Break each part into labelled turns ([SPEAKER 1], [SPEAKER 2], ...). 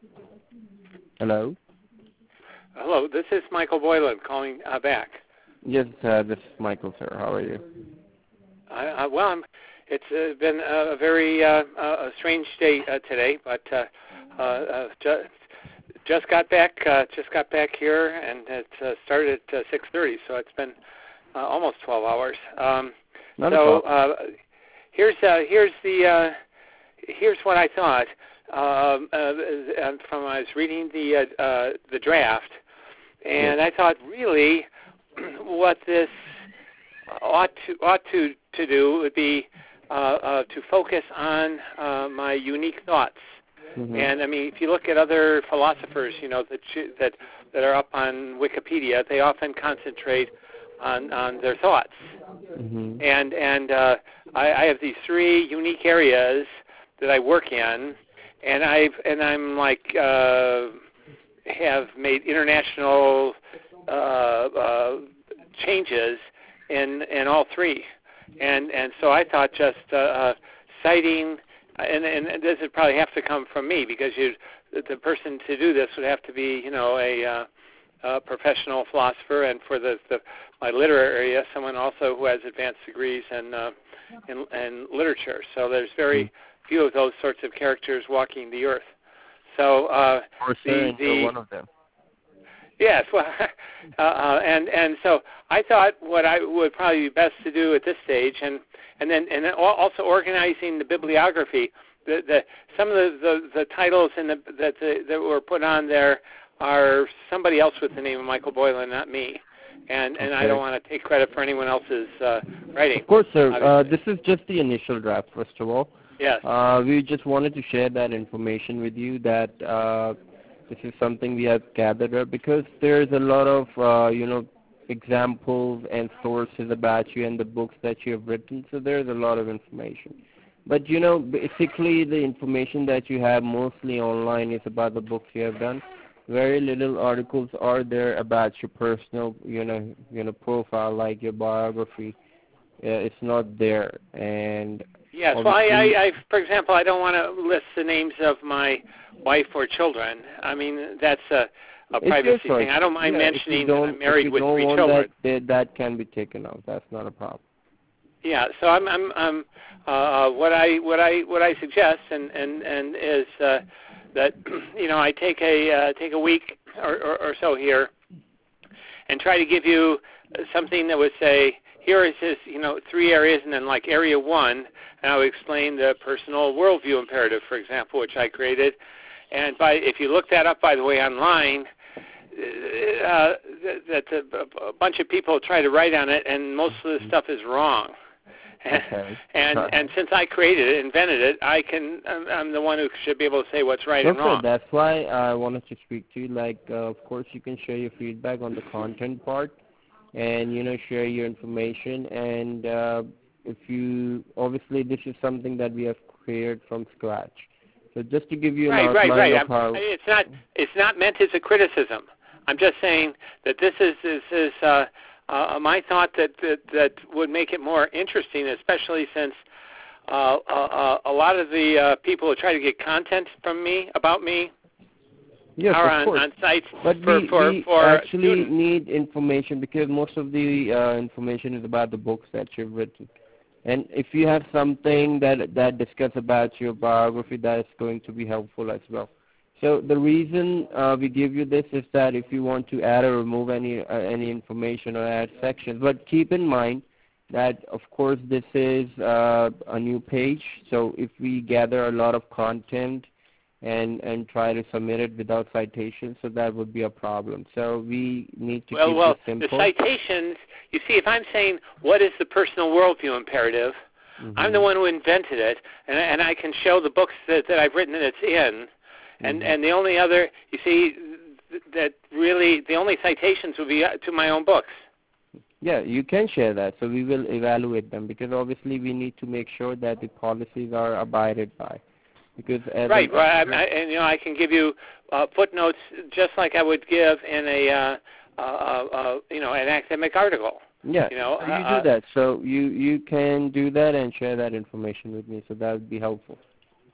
[SPEAKER 1] Hello?
[SPEAKER 2] Hello, this is Michael Boylan calling back.
[SPEAKER 1] Yes, this is Michael, sir. How are you?
[SPEAKER 2] It's been a very strange day today, but just got back here, and it started at 6:30, so it's been almost 12 hours. Here's what I thought from I was reading the draft, and I thought really what this ought to do would be to focus on my unique thoughts. Mm-hmm. And I mean, if you look at other philosophers, you know that are up on Wikipedia, they often concentrate on their thoughts. Mm-hmm. And I have these three unique areas that I work in, and I'm like have made international changes in all three, and so I thought just citing, and this would probably have to come from me because the person to do this would have to be a professional philosopher, and for my literary area, someone also who has advanced degrees in literature. So there's very few of those sorts of characters walking the earth. So
[SPEAKER 1] one of them.
[SPEAKER 2] Yes, well, and so I thought what I would probably be best to do at this stage, and then also organizing the bibliography. Some of the titles that were put on there are somebody else with the name of Michael Boylan, not me, and I don't want to take credit for anyone else's writing.
[SPEAKER 1] Of course, sir. This is just the initial draft, first of all.
[SPEAKER 2] Yes.
[SPEAKER 1] We just wanted to share that information with you that. This is something we have gathered up because there's a lot of, examples and sources about you and the books that you have written. So there's a lot of information. But, basically the information that you have mostly online is about the books you have done. Very little articles are there about your personal, profile, like your biography. It's not there. And
[SPEAKER 2] yes, well, I, for example, I don't want to list the names of my wife or children. I mean, that's a privacy thing. I don't mind mentioning that I'm married with three children.
[SPEAKER 1] That can be taken out. That's not a problem.
[SPEAKER 2] Yeah. So I'm what I suggest and is that I take a week or so here and try to give you something that would say, here is his, three areas, and then like area one, and I would explain the personal worldview imperative, for example, which I created. And if you look that up, by the way, online, that a bunch of people try to write on it, and most of the stuff is wrong.
[SPEAKER 1] Okay.
[SPEAKER 2] And since I created it, invented it, I'm the one who should be able to say what's right and wrong.
[SPEAKER 1] That's why I wanted to speak to you. Like, of course, you can share your feedback on the content part, and share your information. And if you obviously this is something that we have created from scratch. So just to give you an outline of how
[SPEAKER 2] it's not meant as a criticism. I'm just saying that this is my thought that would make it more interesting, especially since a lot of the people who try to get content from me about me are on sites
[SPEAKER 1] but we actually
[SPEAKER 2] students.
[SPEAKER 1] Need information because most of the information is about the books that you've written. And if you have something that discuss about your biography, that is going to be helpful as well. So the reason we give you this is that if you want to add or remove any information or add sections, but keep in mind that of course this is a new page. So if we gather a lot of content and try to submit it without citations, so that would be a problem. So we need to keep it simple.
[SPEAKER 2] The citations, you see, if I'm saying what is the personal worldview imperative, I'm the one who invented it, and I can show the books that I've written that it's in, and the only other, you see, that really the only citations would be to my own books.
[SPEAKER 1] Yeah, you can share that, so we will evaluate them because obviously we need to make sure that the policies are abided by. Because
[SPEAKER 2] I can give you footnotes just like I would give in an academic article.
[SPEAKER 1] Yeah, you do that. So you can do that and share that information with me. So that would be helpful.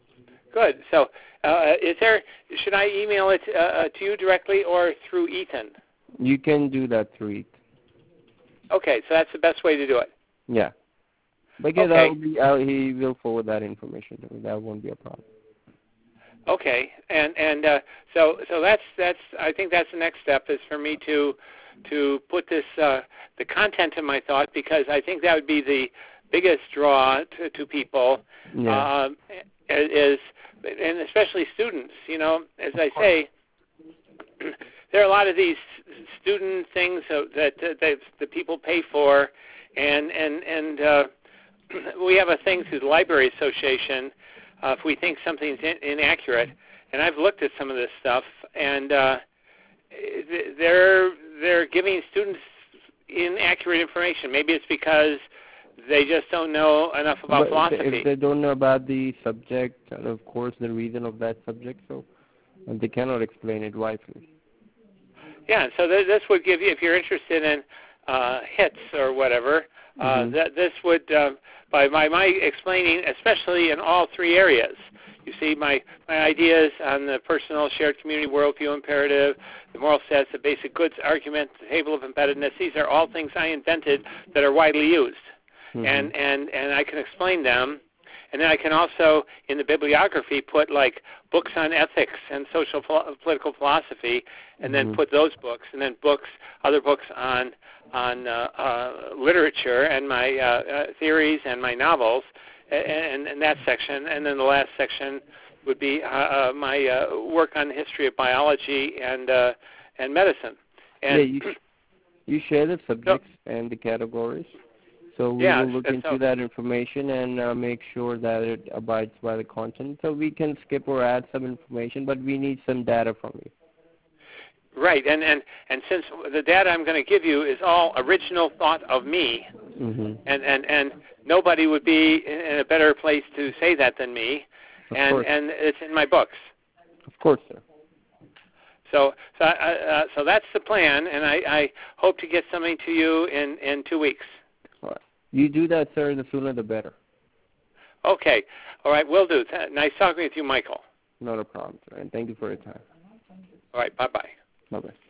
[SPEAKER 2] Good. So, should I email it to you directly or through Ethan?
[SPEAKER 1] You can do that through it.
[SPEAKER 2] Okay, so that's the best way to do it.
[SPEAKER 1] Yeah. Because
[SPEAKER 2] Okay.
[SPEAKER 1] he will forward that information to me. That won't be a problem.
[SPEAKER 2] Okay, and so that's I think that's the next step is for me to put this the content in my thought, because I think that would be the biggest draw to people,
[SPEAKER 1] Yeah.
[SPEAKER 2] and especially students. You know, as I say, there are a lot of these student things that the people pay for, and we have a thing through the Library Association. If we think something's inaccurate, and I've looked at some of this stuff, and they're giving students inaccurate information. Maybe it's because they just don't know enough about philosophy.
[SPEAKER 1] If they don't know about the subject, and of course the reason of that subject, so they cannot explain it wisely.
[SPEAKER 2] Yeah, so this would give you, if you're interested in hits or whatever, that this would, by my explaining, especially in all three areas. You see, my ideas on the personal, shared community, worldview imperative, the moral sets, the basic goods argument, the table of embeddedness, these are all things I invented that are widely used. And I can explain them. And then I can also, in the bibliography, put like books on ethics and social political philosophy, and then put those books, and then other books on literature and my theories and my novels, and that section. And then the last section would be my work on the history of biology and medicine. And
[SPEAKER 1] you share the subjects and the categories. So we will look into that information and make sure that it abides by the content. So we can skip or add some information, but we need some data from you.
[SPEAKER 2] Right, and since the data I'm going to give you is all original thought of me, and nobody would be in a better place to say that than me, and it's in my books.
[SPEAKER 1] Of course, sir.
[SPEAKER 2] So that's the plan, and I hope to get something to you in 2 weeks.
[SPEAKER 1] All right. You do that, sir, the sooner the better.
[SPEAKER 2] Okay. All right, will do. Nice talking with you, Michael.
[SPEAKER 1] Not a problem, sir, and thank you for your time.
[SPEAKER 2] All right, bye-bye.
[SPEAKER 1] Bye-bye.